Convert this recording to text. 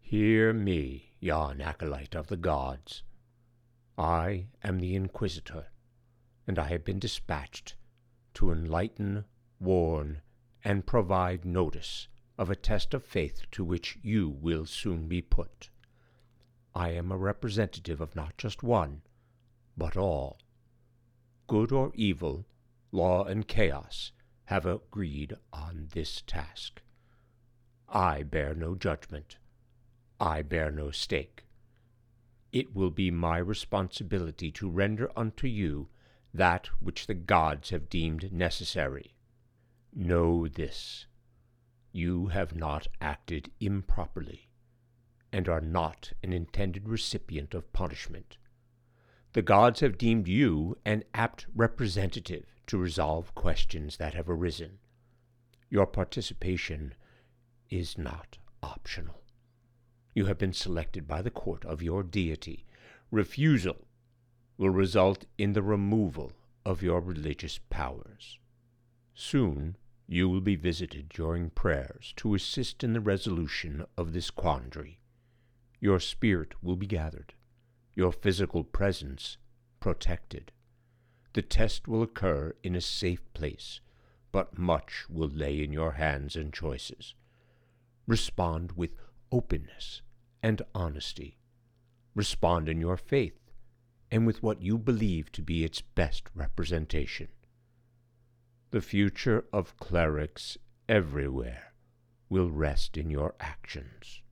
Hear me, yon acolyte of the gods. I am the Inquisitor, and I have been dispatched to enlighten, warn, and provide notice of a test of faith to which you will soon be put. I am a representative of not just one, but all. Good or evil, law and chaos have agreed on this task. I bear no judgment. I bear no stake. It will be my responsibility to render unto you that which the gods have deemed necessary. Know this: you have not acted improperly, and are not an intended recipient of punishment. The gods have deemed you an apt representative to resolve questions that have arisen. Your participation is not optional. You have been selected by the court of your deity. Refusal will result in the removal of your religious powers. Soon you will be visited during prayers to assist in the resolution of this quandary. Your spirit will be gathered, your physical presence protected. The test will occur in a safe place, but much will lay in your hands and choices. Respond with openness and honesty. Respond in your faith and with what you believe to be its best representation. The future of clerics everywhere will rest in your actions.